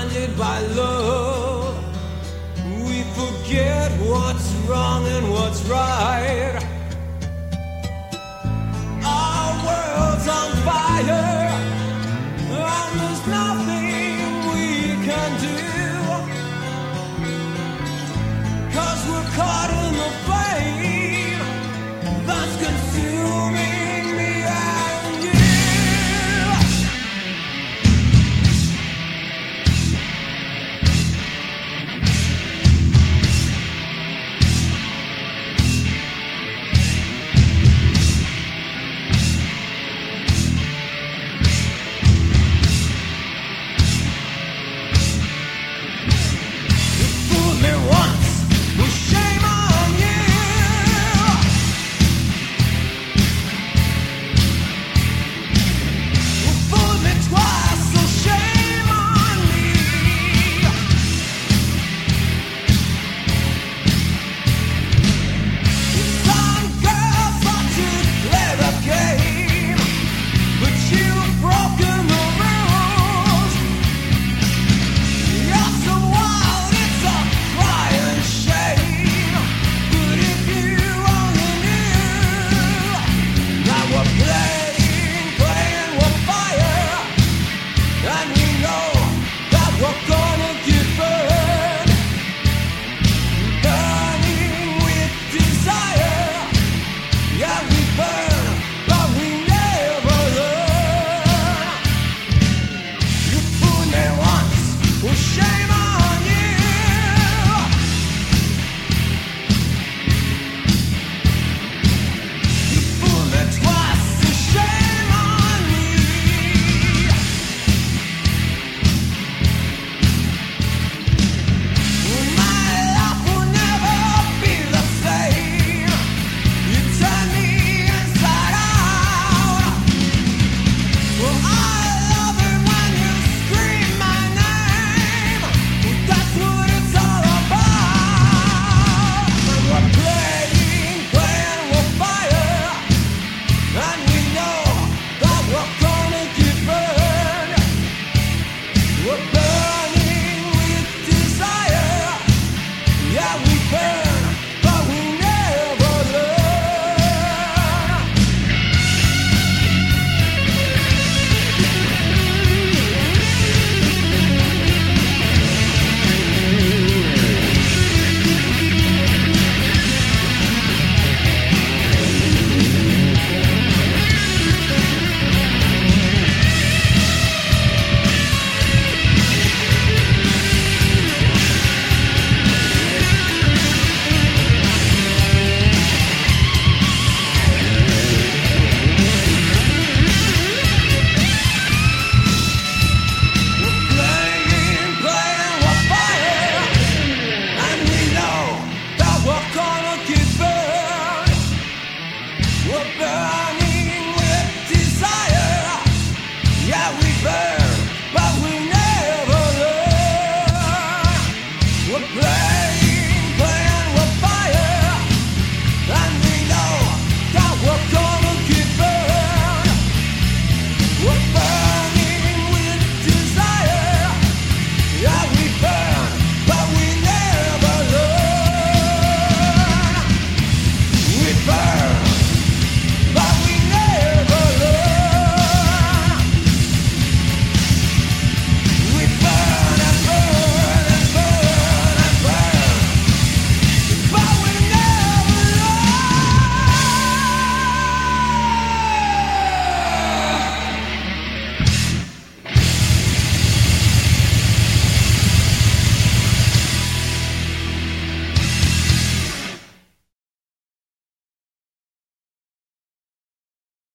blinded by love. We forget what's wrong and what's right. Our world's on fire, and there's nothing we can do, 'cause we're caught in the flame that's consuming me and you. Fool me once, well, shame on you. Fool me twice, so shame on me. Some girls thought you'd play the game, but you've broken the rules. You're so wild, it's a crying shame. But if you only knew that we're playing with fire, and we know